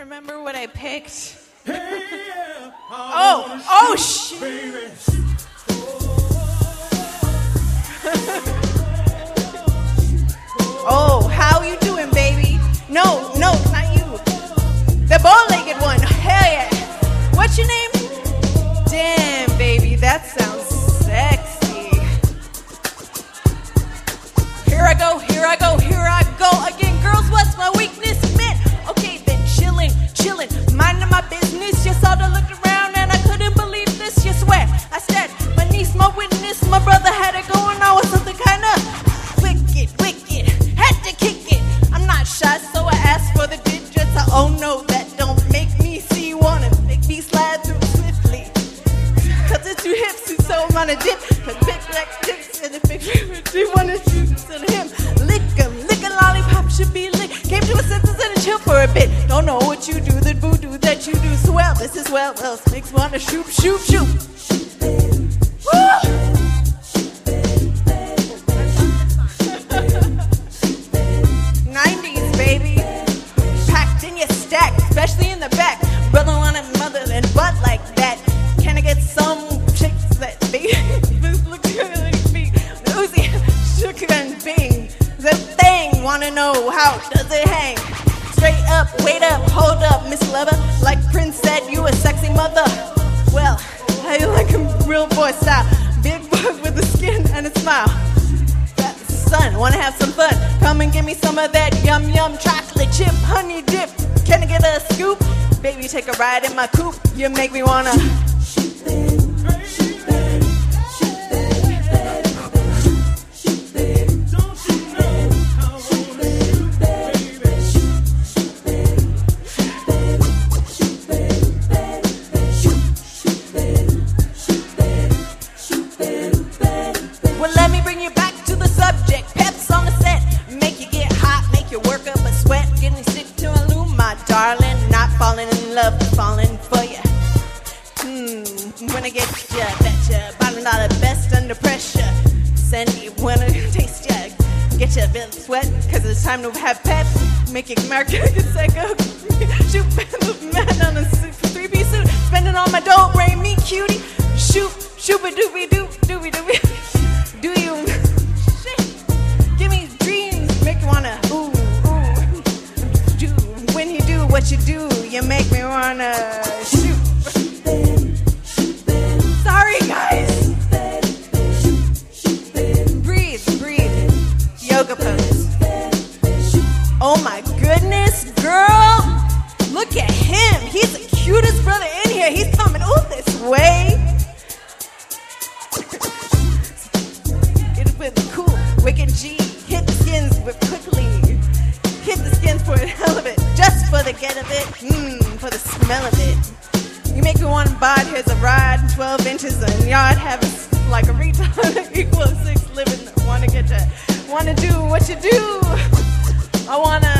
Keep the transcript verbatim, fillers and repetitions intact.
remember what I picked? Hey, yeah, oh, oh, shit. Oh, how you doing, baby? No, no, not you. The bow-legged one. Hell yeah. What's your name? Damn, baby, that sounds sexy. Here I go, here I go, here I go again. Girls, what's my weakness? Man, okay, then chillin', chillin', minding my business. Just saw to look around and I couldn't believe this. You swear, I said, my niece, my witness, my brother had it going on with something kind of wicked, wicked. Had to kick it. I'm not shy, so I asked for the digits. I, oh no, that don't make me see you wanna make me slide through swiftly. Cause it's two hips, and so I'm on a dip. Cause big black dicks and the big she wanna shoot to him. Lick 'em, lick a lollipop should be licked. Came to a senses and a chill for a bit. Don't know what you do, the voodoo that you do so well. This is well, else makes wanna shoot, shoot, shoot. Woo! nineties, baby. Packed in your stack, especially in the back. Brother wanted mother and butt like that. Can I get some chicks that be this looks good like me? Uzi, sugar and bing. The thing, wanna know how does it hang? Straight up, wait up, hold up, Miss Lover. Like Prince said, you a sexy mother. Well, how you like a real boy style? Big boy with a skin and a smile. Son, wanna have some fun? Come and give me some of that yum yum chocolate chip honey dip. Can I get a scoop? Baby, take a ride in my coupe. You make me wanna. Well, let me bring you back to the subject. Peps on the set, make you get hot, make you work up a sweat. Getting sick to a loom, my darling. Not falling in love, but falling for you. Hmm, when I get ya, betcha. Bottom dollar best under pressure. Send you wanna taste ya. Get you a bit of sweat, cause it's time to have peps. Make it America get psycho. Shoot, man on a three-piece suit. Spending all my dough, brain me cutie. Shoot, shoop-a-doopy-doop, doopy-doopy. Do you shit? Give me dreams, make you wanna ooh ooh. Do when you do what you do, you make me wanna shoot. Sorry guys. Breathe, breathe. Yoga pose. Oh my goodness, girl! Look at him. He's the cutest brother in here. He's coming ooh this way. With cool, wicked G, hit the skins with quickly. Hit the skins for the hell of it, just for the get of it, mmm, for the smell of it. You make me want to buy, here's a ride, twelve inches and yard, have it like a retard, equal six living. Wanna get to, wanna do what you do. I wanna